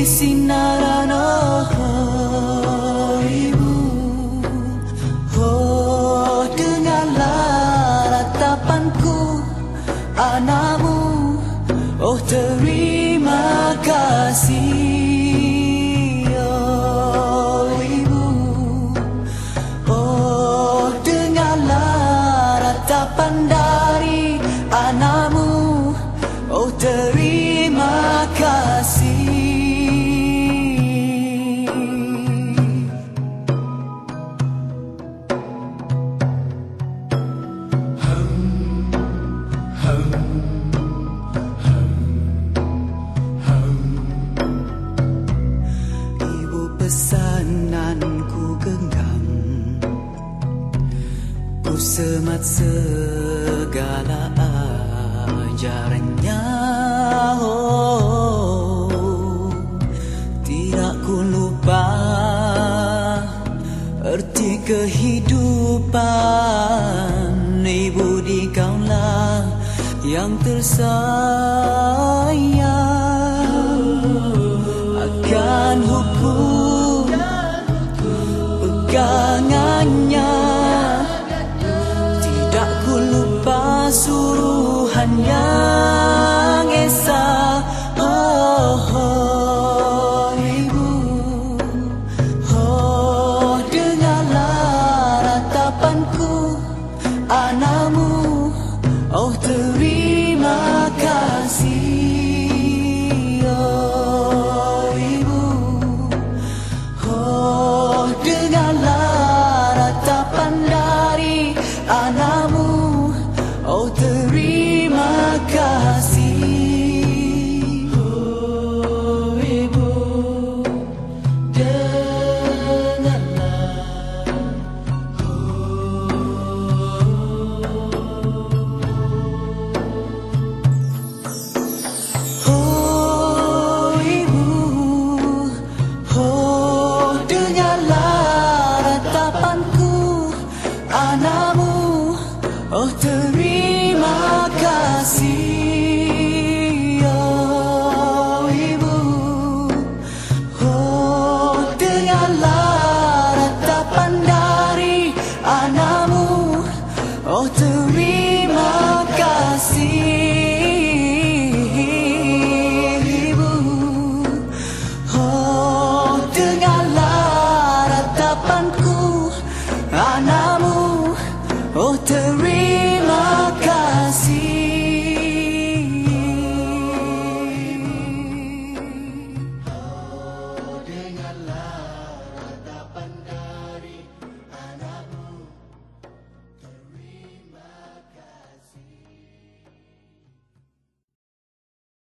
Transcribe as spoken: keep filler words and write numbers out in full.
sinaran oh ibu. Oh dengarlah ratapanku anakmu. Oh terima kasih oh ibu. Oh dengarlah ratapan dari anakmu. Oh terima kasih. Pesananku genggam, ku semat segala ajarannya. Oh, tidak ku lupa erti kehidupan. Ibu di kaulah yang tersayang. Akan hukum pegangannya, tidak ku lupa suruhan yang esa. Oh, oh ibu. Oh dengarlah ratapanku anakmu. Oh terima kasih oh ibu. Oh dengarlah ratapan dari anakmu. Oh terima kasih oh ibu. Dengarlah oh ibu. Oh dengarlah ratapanku anakmu. Oh terima kasih oh ibu. Oh dengarlah ratapan dari anakmu. Oh terima kasih ibu. Oh dengarlah ratapanku anakmu. Oh terima